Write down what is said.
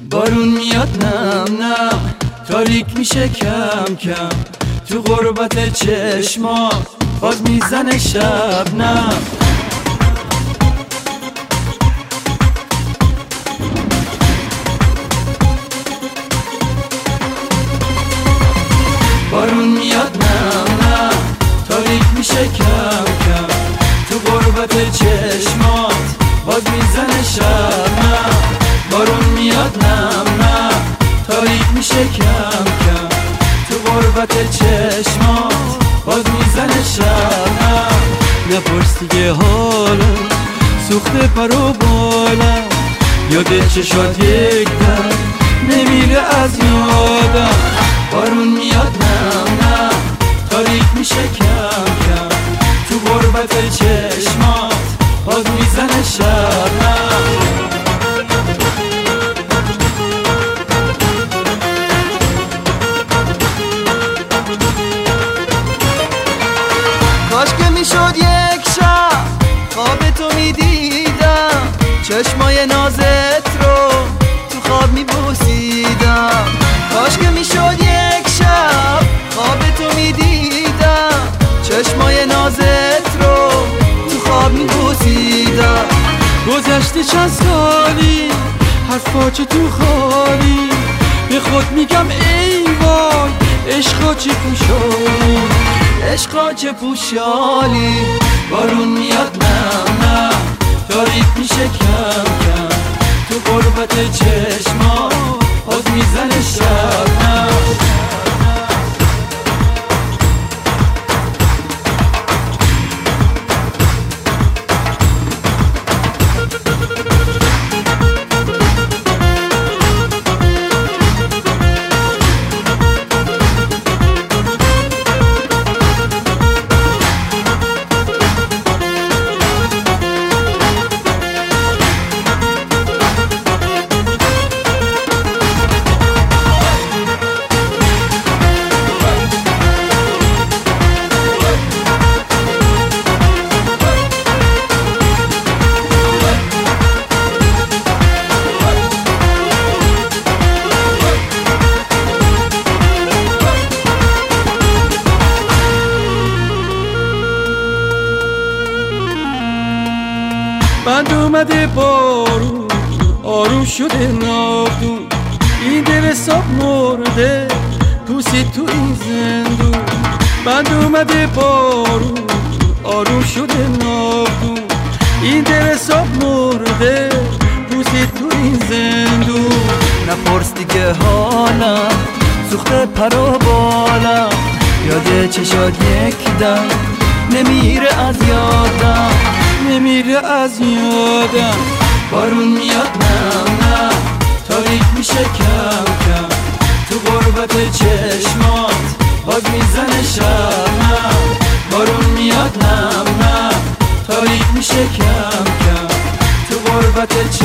بارون میاد نم نم، تاریک میشه کم کم، تو غربت چشما باز میزنه شبنم. بارون میاد نم نم، تاریک میشه کم کم، تو غربت چشمات باز میزنه شبنم. بارون میاد نم نم، تاریک میشه کم کم، تو غربت چشمات باز میزنه شبنم. نپرس دیگه حالم سوخته پر و بالم، یاد چشات یک در نمیره از یادم. بارون میاد نم نم، تاریک میشه کم کم، تو غربت چشمات باز میزنه شبنم. کاش که میشد یک شب خواب تو میدیدم، چشمای نازت رو تو خواب میبوسیدم. کاش که میشد یک شب خواب تو میدیدم، چشمای نازت رو تو خواب میبوسیدم. گذشته چند سالی حرفا چه تو خالی، به خود میگم ای وای عشقا چه پوشالی، عشقا چه پوشالی. بارون میاد نم نم، تاریک میشه کم کم، تو غربت چشما باز میزنه شبنم. بند اومده بارون، آروم شده ناودون، این دل حساب مرده پوسید تو این زندون. بند اومده بارون، آروم شده ناودون، این دل حساب مرده پوسید تو این زندون. نپرس دیگه حالم سوخته پر و بالم، یاد چشات یک دم نمیره از یادم، نمیره از یادم. بارون میاد نم نم، تاریک میشه کم کم، تو غربت چشمات باز میزنه شبنم. بارون میاد نم نم، تاریک میشه کم کم، تو غربت